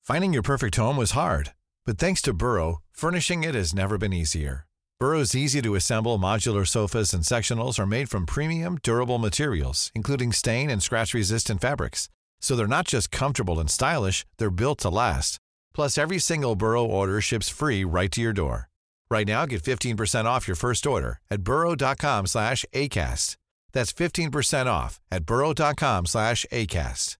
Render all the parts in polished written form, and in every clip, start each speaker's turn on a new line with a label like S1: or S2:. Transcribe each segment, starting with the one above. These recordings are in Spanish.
S1: Finding your perfect home was hard, but thanks to Burrow, furnishing it has never been easier. Burrow's easy-to-assemble modular sofas and sectionals are made from premium, durable materials, including stain and scratch-resistant fabrics. So they're not just comfortable and stylish, they're built to last. Plus, every single Burrow order ships free right to your door. Right now, get 15% off your first order at burrow.com/ACAST. That's 15% off at burrow.com/ACAST.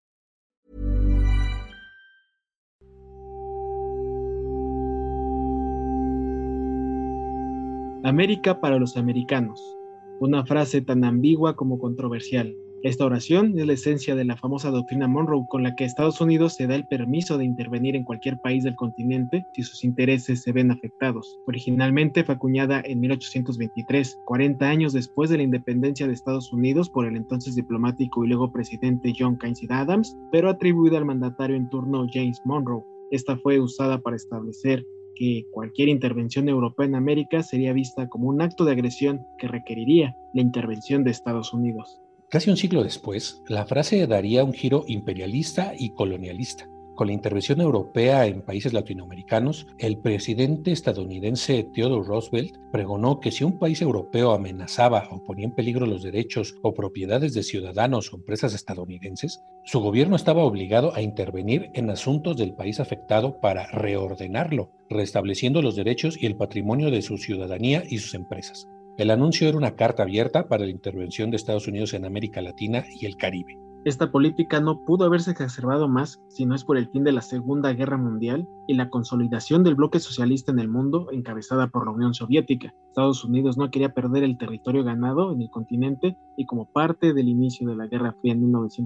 S2: América para los americanos, una frase tan ambigua como controversial. Esta oración es la esencia de la famosa doctrina Monroe, con la que Estados Unidos se da el permiso de intervenir en cualquier país del continente si sus intereses se ven afectados. Originalmente fue acuñada en 1823, 40 años después de la independencia de Estados Unidos por el entonces diplomático y luego presidente John Quincy Adams, pero atribuida al mandatario en turno James Monroe. Esta fue usada para establecer que cualquier intervención europea en América sería vista como un acto de agresión que requeriría la intervención de Estados Unidos.
S3: Casi un siglo después, la frase daría un giro imperialista y colonialista. Con la intervención europea en países latinoamericanos, el presidente estadounidense Theodore Roosevelt pregonó que si un país europeo amenazaba o ponía en peligro los derechos o propiedades de ciudadanos o empresas estadounidenses, su gobierno estaba obligado a intervenir en asuntos del país afectado para reordenarlo, restableciendo los derechos y el patrimonio de su ciudadanía y sus empresas. El anuncio era una carta abierta para la intervención de Estados Unidos en América Latina y el Caribe.
S2: Esta política no pudo haberse exacerbado más si no es por el fin de la Segunda Guerra Mundial y la consolidación del bloque socialista en el mundo encabezada por la Unión Soviética. Estados Unidos no quería perder el territorio ganado en el continente y como parte del inicio de la Guerra Fría en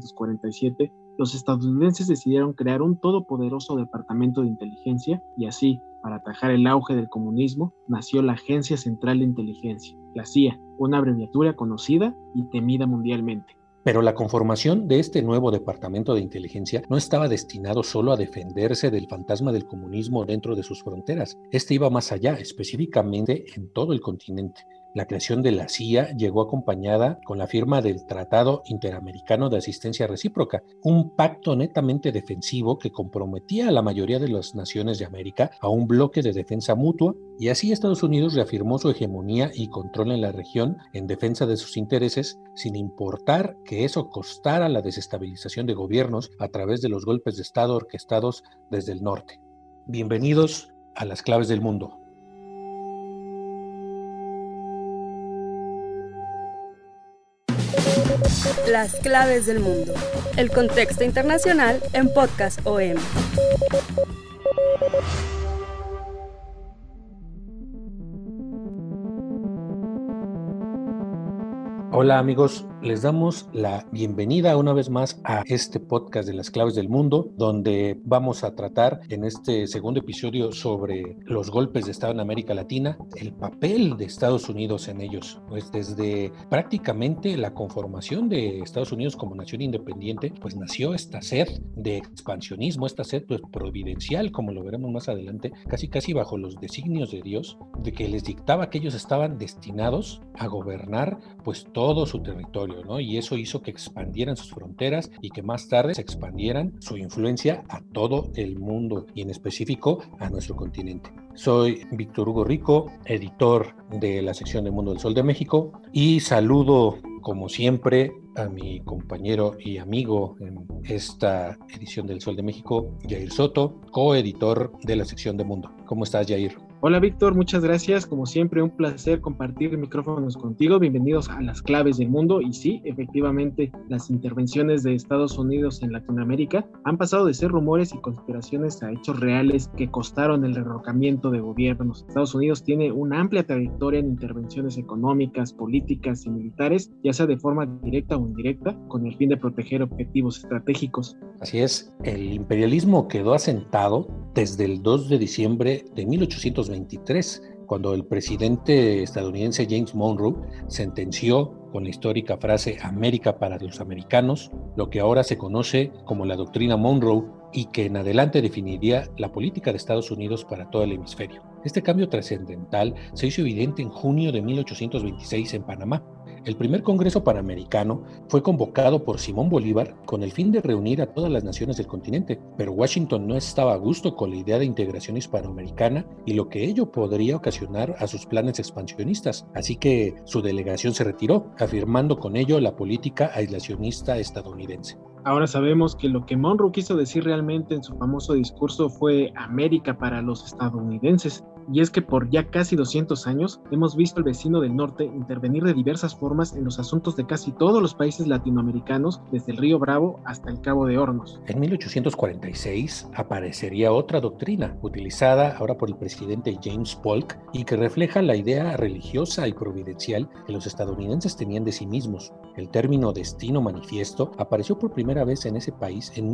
S2: 1947, los estadounidenses decidieron crear un todopoderoso departamento de inteligencia y así, para atajar el auge del comunismo, nació la Agencia Central de Inteligencia, la CIA, una abreviatura conocida y temida mundialmente.
S3: Pero la conformación de este nuevo departamento de inteligencia no estaba destinado solo a defenderse del fantasma del comunismo dentro de sus fronteras. Este iba más allá, específicamente en todo el continente. La creación de la CIA llegó acompañada con la firma del Tratado Interamericano de Asistencia Recíproca, un pacto netamente defensivo que comprometía a la mayoría de las naciones de América a un bloque de defensa mutua, y así Estados Unidos reafirmó su hegemonía y control en la región en defensa de sus intereses, sin importar que eso costara la desestabilización de gobiernos a través de los golpes de Estado orquestados desde el norte. Bienvenidos a Las Claves del Mundo.
S4: Las claves del mundo. El contexto internacional en Podcast OM.
S3: Hola amigos, les damos la bienvenida una vez más a este podcast de Las Claves del Mundo, donde vamos a tratar en este segundo episodio sobre los golpes de Estado en América Latina, el papel de Estados Unidos en ellos. Pues desde prácticamente la conformación de Estados Unidos como nación independiente, pues nació esta sed de expansionismo, esta sed pues, providencial, como lo veremos más adelante, casi bajo los designios de Dios, de que les dictaba que ellos estaban destinados a gobernar pues todo su territorio, ¿no? Y eso hizo que expandieran sus fronteras y que más tarde se expandieran su influencia a todo el mundo y en específico a nuestro continente. Soy Víctor Hugo Rico, editor de la sección de Mundo del Sol de México, y saludo como siempre a mi compañero y amigo en esta edición del Sol de México, Jair Soto, coeditor de la sección de Mundo. ¿Cómo estás, Jair?
S2: Hola Víctor, muchas gracias. Como siempre, un placer compartir micrófonos contigo. Bienvenidos a Las Claves del Mundo. Y sí, efectivamente, las intervenciones de Estados Unidos en Latinoamérica han pasado de ser rumores y conspiraciones a hechos reales que costaron el derrocamiento de gobiernos. Estados Unidos tiene una amplia trayectoria en intervenciones económicas, políticas y militares, ya sea de forma directa o indirecta, con el fin de proteger objetivos estratégicos.
S3: Así es, el imperialismo quedó asentado desde el 2 de diciembre de 1823, cuando el presidente estadounidense James Monroe sentenció con la histórica frase América para los americanos, lo que ahora se conoce como la doctrina Monroe y que en adelante definiría la política de Estados Unidos para todo el hemisferio. Este cambio trascendental se hizo evidente en junio de 1826 en Panamá. El primer Congreso Panamericano fue convocado por Simón Bolívar con el fin de reunir a todas las naciones del continente, pero Washington no estaba a gusto con la idea de integración hispanoamericana y lo que ello podría ocasionar a sus planes expansionistas, así que su delegación se retiró, afirmando con ello la política aislacionista estadounidense.
S2: Ahora sabemos que lo que Monroe quiso decir realmente en su famoso discurso fue América para los estadounidenses. Y es que por ya casi 200 años hemos visto al vecino del norte intervenir de diversas formas en los asuntos de casi todos los países latinoamericanos, desde el Río Bravo hasta el Cabo de Hornos.
S3: En 1846 aparecería otra doctrina, utilizada ahora por el presidente James Polk, y que refleja la idea religiosa y providencial que los estadounidenses tenían de sí mismos. El término destino manifiesto apareció por primera vez en ese país en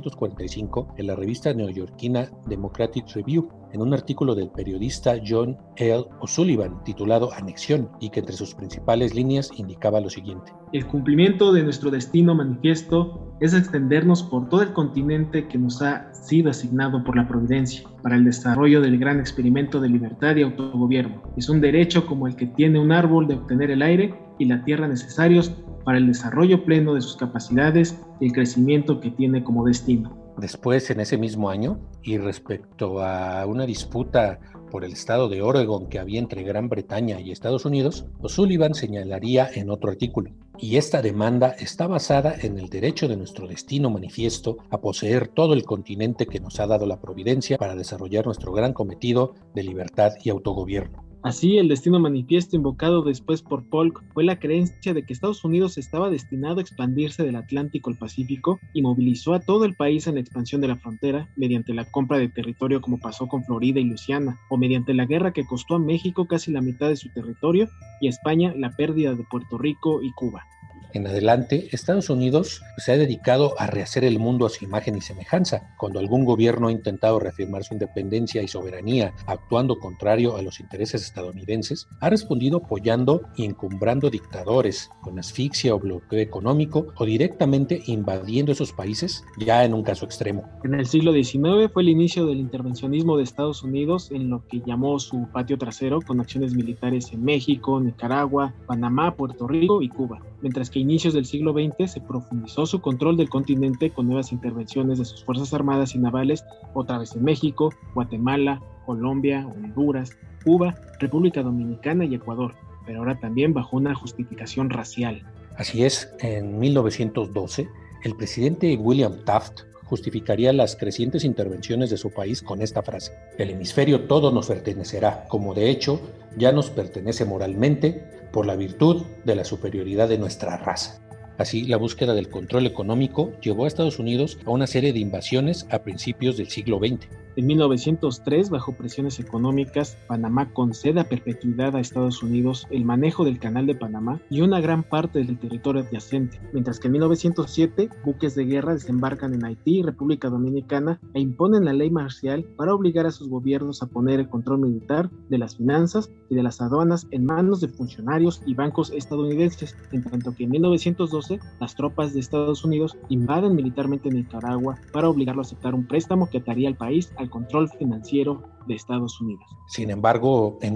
S3: 1845 en la revista neoyorquina Democratic Review, en un artículo del periodista John L. O'Sullivan titulado Anexión, y que entre sus principales líneas indicaba lo siguiente:
S2: el cumplimiento de nuestro destino manifiesto es extendernos por todo el continente que nos ha sido asignado por la providencia para el desarrollo del gran experimento de libertad y autogobierno. Es un derecho como el que tiene un árbol de obtener el aire y la tierra necesarios para el desarrollo pleno de sus capacidades y el crecimiento que tiene como destino.
S3: Después, en ese mismo año, y respecto a una disputa por el estado de Oregon que había entre Gran Bretaña y Estados Unidos, O'Sullivan señalaría en otro artículo: y esta demanda está basada en el derecho de nuestro destino manifiesto a poseer todo el continente que nos ha dado la providencia para desarrollar nuestro gran cometido de libertad y autogobierno.
S2: Así, el destino manifiesto invocado después por Polk fue la creencia de que Estados Unidos estaba destinado a expandirse del Atlántico al Pacífico y movilizó a todo el país en la expansión de la frontera mediante la compra de territorio, como pasó con Florida y Luisiana, o mediante la guerra que costó a México casi la mitad de su territorio y a España la pérdida de Puerto Rico y Cuba.
S3: En adelante, Estados Unidos se ha dedicado a rehacer el mundo a su imagen y semejanza. Cuando algún gobierno ha intentado reafirmar su independencia y soberanía actuando contrario a los intereses estadounidenses, ha respondido apoyando y encumbrando dictadores con asfixia o bloqueo económico, o directamente invadiendo esos países, ya en un caso extremo.
S2: En el siglo XIX fue el inicio del intervencionismo de Estados Unidos en lo que llamó su patio trasero, con acciones militares en México, Nicaragua, Panamá, Puerto Rico y Cuba, mientras que a inicios del siglo XX se profundizó su control del continente con nuevas intervenciones de sus fuerzas armadas y navales, otra vez en México, Guatemala, Colombia, Honduras, Cuba, República Dominicana y Ecuador, pero ahora también bajo una justificación racial.
S3: Así es, en 1912, el presidente William Taft justificaría las crecientes intervenciones de su país con esta frase: el hemisferio todo nos pertenecerá, como de hecho ya nos pertenece moralmente, por la virtud de la superioridad de nuestra raza. Así, la búsqueda del control económico llevó a Estados Unidos a una serie de invasiones a principios del siglo XX.
S2: En 1903, bajo presiones económicas, Panamá concede a perpetuidad a Estados Unidos el manejo del Canal de Panamá y una gran parte del territorio adyacente, mientras que en 1907, buques de guerra desembarcan en Haití y República Dominicana e imponen la ley marcial para obligar a sus gobiernos a poner el control militar de las finanzas y de las aduanas en manos de funcionarios y bancos estadounidenses, en tanto que en 1912, las tropas de Estados Unidos invaden militarmente Nicaragua para obligarlo a aceptar un préstamo que ataría al país al control financiero de Estados Unidos.
S3: Sin embargo, en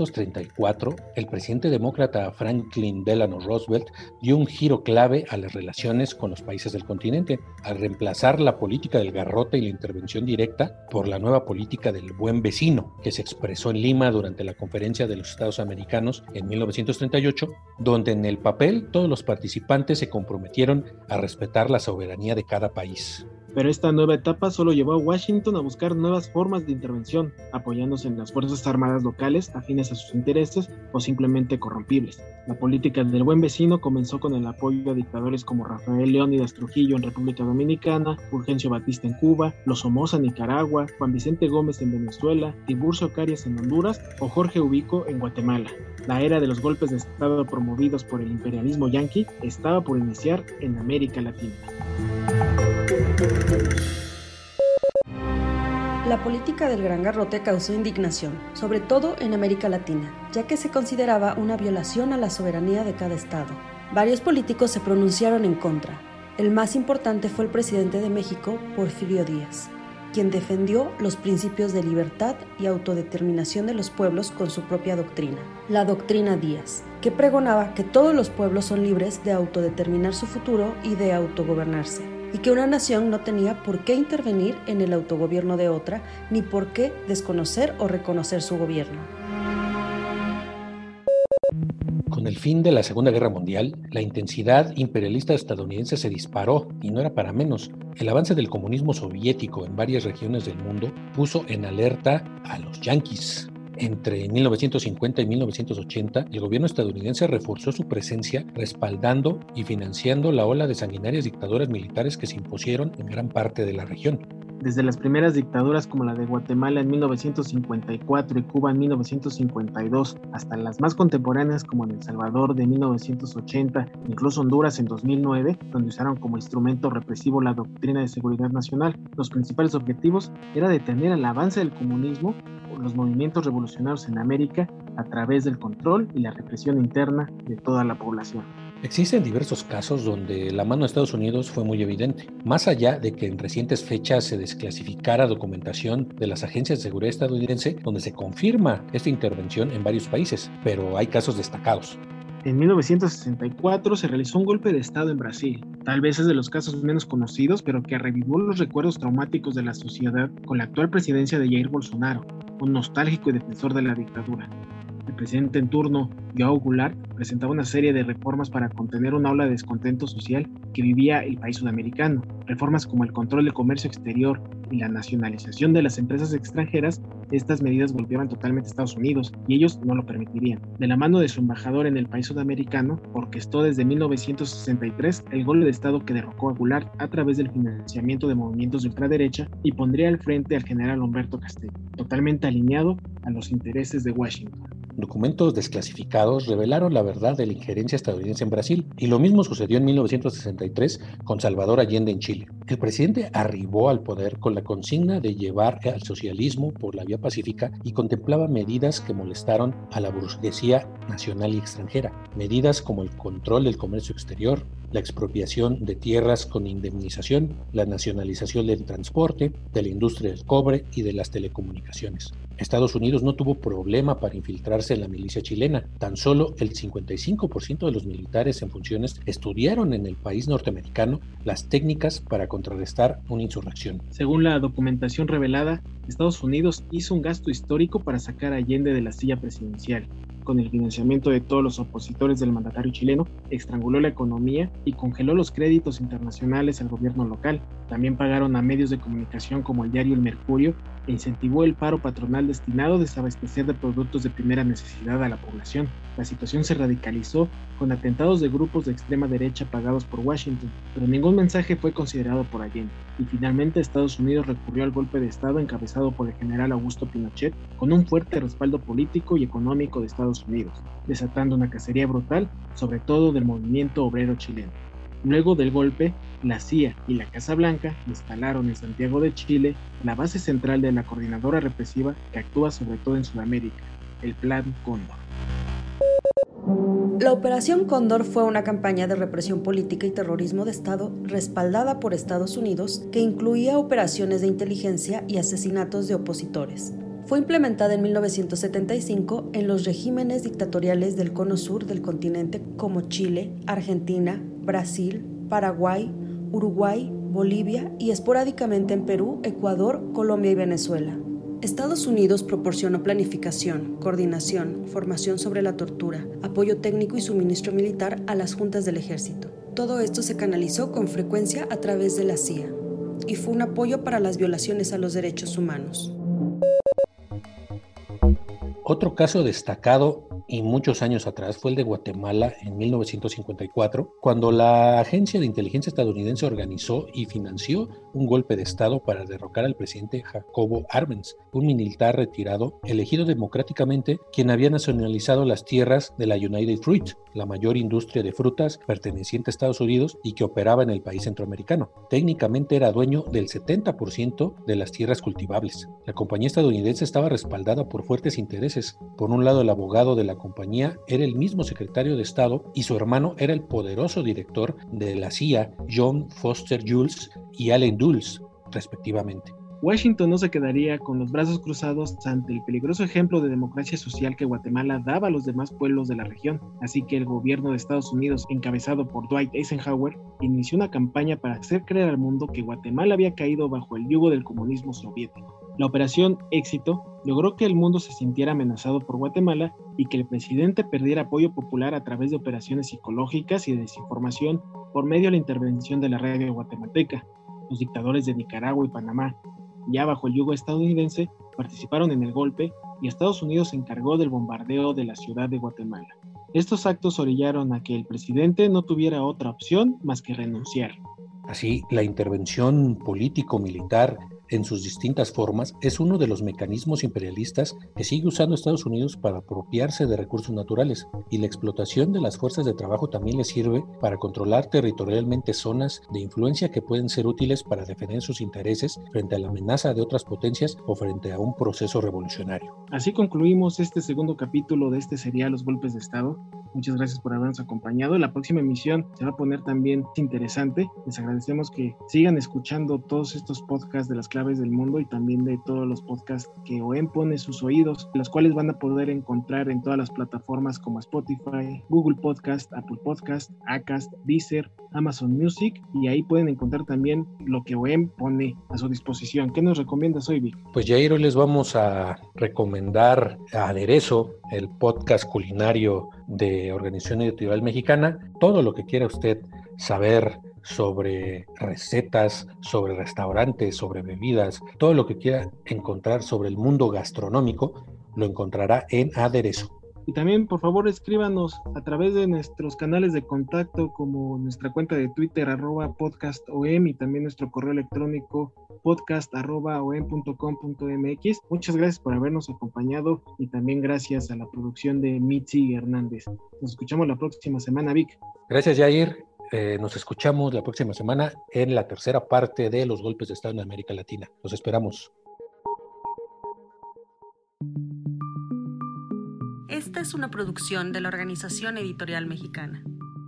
S3: 1934, el presidente demócrata Franklin Delano Roosevelt dio un giro clave a las relaciones con los países del continente, al reemplazar la política del garrote y la intervención directa por la nueva política del buen vecino, que se expresó en Lima durante la Conferencia de los Estados Americanos en 1938, donde en el papel todos los participantes se comprometieron a respetar la soberanía de cada país.
S2: Pero esta nueva etapa solo llevó a Washington a buscar nuevas formas de intervención, apoyándose en las fuerzas armadas locales afines a sus intereses o simplemente corrompibles. La política del buen vecino comenzó con el apoyo a dictadores como Rafael Leónidas Trujillo en República Dominicana, Fulgencio Batista en Cuba, los Somoza en Nicaragua, Juan Vicente Gómez en Venezuela, Tiburcio Carías en Honduras o Jorge Ubico en Guatemala. La era de los golpes de Estado promovidos por el imperialismo yanqui estaba por iniciar en América Latina.
S4: La política del Gran Garrote causó indignación, sobre todo en América Latina, ya que se consideraba una violación a la soberanía de cada estado. Varios políticos se pronunciaron en contra. El más importante fue el presidente de México, Porfirio Díaz. quien defendió los principios de libertad y autodeterminación de los pueblos con su propia doctrina, la doctrina Díaz, que pregonaba que todos los pueblos son libres de autodeterminar su futuro y de autogobernarse, y que una nación no tenía por qué intervenir en el autogobierno de otra, ni por qué desconocer o reconocer su gobierno.
S3: Con el fin de la Segunda Guerra Mundial, la intensidad imperialista estadounidense se disparó, y no era para menos. El avance del comunismo soviético en varias regiones del mundo puso en alerta a los yanquis. Entre 1950 y 1980, el gobierno estadounidense reforzó su presencia respaldando y financiando la ola de sanguinarias dictaduras militares que se impusieron en gran parte de la región.
S2: Desde las primeras dictaduras como la de Guatemala en 1954 y Cuba en 1952, hasta las más contemporáneas como en El Salvador de 1980, incluso Honduras en 2009, donde usaron como instrumento represivo la doctrina de seguridad nacional. Los principales objetivos era detener el avance del comunismo o los movimientos revolucionarios en América a través del control y la represión interna de toda la población.
S3: Existen diversos casos donde la mano de Estados Unidos fue muy evidente, más allá de que en recientes fechas se desclasificara documentación de las agencias de seguridad estadounidense donde se confirma esta intervención en varios países, pero hay casos destacados.
S2: En 1964 se realizó un golpe de Estado en Brasil. Tal vez es de los casos menos conocidos, pero que revivó los recuerdos traumáticos de la sociedad con la actual presidencia de Jair Bolsonaro, un nostálgico y defensor de la dictadura. El presidente en turno, João Goulart, presentaba una serie de reformas para contener una ola de descontento social que vivía el país sudamericano. Reformas como el control del comercio exterior y la nacionalización de las empresas extranjeras. Estas medidas golpeaban totalmente a Estados Unidos y ellos no lo permitirían. De la mano de su embajador en el país sudamericano, orquestó desde 1963 el golpe de Estado que derrocó a Goulart a través del financiamiento de movimientos de ultraderecha y pondría al frente al general Humberto Castello, totalmente alineado a los intereses de Washington.
S3: Documentos desclasificados revelaron la verdad de la injerencia estadounidense en Brasil, y lo mismo sucedió en 1963 con Salvador Allende en Chile. El presidente arribó al poder con la consigna de llevar al socialismo por la vía pacífica y contemplaba medidas que molestaron a la burguesía nacional y extranjera, medidas como el control del comercio exterior, la expropiación de tierras con indemnización, la nacionalización del transporte, de la industria del cobre y de las telecomunicaciones. Estados Unidos no tuvo problema para infiltrarse en la milicia chilena. Tan solo el 55% de los militares en funciones estudiaron en el país norteamericano las técnicas para contrarrestar una insurrección.
S2: Según la documentación revelada, Estados Unidos hizo un gasto histórico para sacar a Allende de la silla presidencial. Con el financiamiento de todos los opositores del mandatario chileno, estranguló la economía y congeló los créditos internacionales al gobierno local. También pagaron a medios de comunicación como el diario El Mercurio e incentivó el paro patronal destinado a desabastecer de productos de primera necesidad a la población. La situación se radicalizó con atentados de grupos de extrema derecha pagados por Washington, pero ningún mensaje fue considerado por Allende, y finalmente Estados Unidos recurrió al golpe de Estado encabezado por el general Augusto Pinochet con un fuerte respaldo político y económico de Estados Unidos, desatando una cacería brutal, sobre todo del movimiento obrero chileno. Luego del golpe, la CIA y la Casa Blanca instalaron en Santiago de Chile la base central de la coordinadora represiva que actúa sobre todo en Sudamérica, el Plan Cóndor.
S4: La Operación Cóndor fue una campaña de represión política y terrorismo de Estado respaldada por Estados Unidos que incluía operaciones de inteligencia y asesinatos de opositores. Fue implementada en 1975 en los regímenes dictatoriales del cono sur del continente como Chile, Argentina, Brasil, Paraguay, Uruguay, Bolivia y esporádicamente en Perú, Ecuador, Colombia y Venezuela. Estados Unidos proporcionó planificación, coordinación, formación sobre la tortura, apoyo técnico y suministro militar a las juntas del ejército. Todo esto se canalizó con frecuencia a través de la CIA y fue un apoyo para las violaciones a los derechos humanos.
S3: Otro caso destacado y muchos años atrás fue el de Guatemala en 1954, cuando la Agencia de Inteligencia estadounidense organizó y financió un golpe de Estado para derrocar al presidente Jacobo Arbenz, un militar retirado elegido democráticamente, quien había nacionalizado las tierras de la United Fruit, la mayor industria de frutas perteneciente a Estados Unidos y que operaba en el país centroamericano. Técnicamente era dueño del 70% de las tierras cultivables. La compañía estadounidense estaba respaldada por fuertes intereses. Por un lado, el abogado de la compañía era el mismo secretario de Estado y su hermano era el poderoso director de la CIA, John Foster Dulles y Allen Dulles, respectivamente.
S2: Washington no se quedaría con los brazos cruzados ante el peligroso ejemplo de democracia social que Guatemala daba a los demás pueblos de la región, así que el gobierno de Estados Unidos, encabezado por Dwight Eisenhower, inició una campaña para hacer creer al mundo que Guatemala había caído bajo el yugo del comunismo soviético. La Operación Éxito logró que el mundo se sintiera amenazado por Guatemala y que el presidente perdiera apoyo popular a través de operaciones psicológicas y de desinformación por medio de la intervención de la radio guatemalteca. Los dictadores de Nicaragua y Panamá, ya bajo el yugo estadounidense, participaron en el golpe y Estados Unidos se encargó del bombardeo de la ciudad de Guatemala. Estos actos orillaron a que el presidente no tuviera otra opción más que renunciar.
S3: Así, la intervención político-militar en sus distintas formas es uno de los mecanismos imperialistas que sigue usando Estados Unidos para apropiarse de recursos naturales, y la explotación de las fuerzas de trabajo también le sirve para controlar territorialmente zonas de influencia que pueden ser útiles para defender sus intereses frente a la amenaza de otras potencias o frente a un proceso revolucionario.
S2: Así concluimos este segundo capítulo de este serial Los Golpes de Estado. Muchas gracias por habernos acompañado. La próxima emisión se va a poner también interesante. Les agradecemos que sigan escuchando todos estos podcasts de las claves del mundo y también de todos los podcasts que OEM pone sus oídos, los cuales van a poder encontrar en todas las plataformas como Spotify, Google Podcast, Apple Podcast, Acast, Deezer, Amazon Music, y ahí pueden encontrar también lo que OEM pone a su disposición. ¿Qué nos recomiendas hoy, Vic?
S3: Pues Jair, hoy les vamos a recomendar a Aderezo, el podcast culinario de Organización Editorial Mexicana. Todo lo que quiera usted saber sobre recetas, sobre restaurantes, sobre bebidas, todo lo que quiera encontrar sobre el mundo gastronómico, lo encontrará en Aderezo.
S2: Y también, por favor, escríbanos a través de nuestros canales de contacto, como nuestra cuenta de Twitter, @podcastom, y también nuestro correo electrónico podcast@om.com.mx. Muchas gracias por habernos acompañado y también gracias a la producción de Mitzi Hernández. Nos escuchamos la próxima semana, Vic.
S3: Gracias, Jair. Nos escuchamos la próxima semana en la tercera parte de Los Golpes de Estado en América Latina. Los esperamos.
S4: Esta es una producción de la Organización Editorial Mexicana.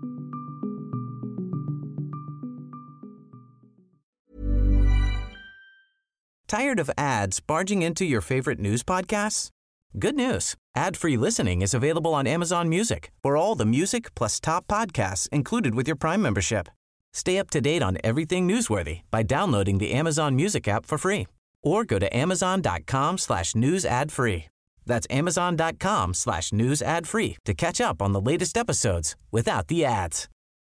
S5: Tired of ads barging into your favorite news podcasts? Good news. Ad-free listening is available on Amazon Music for all the music plus top podcasts included with your Prime membership. Stay up to date on everything newsworthy by downloading the Amazon Music app for free or go to amazon.com/news ad free. That's amazon.com/news ad free to catch up on the latest episodes without the ads.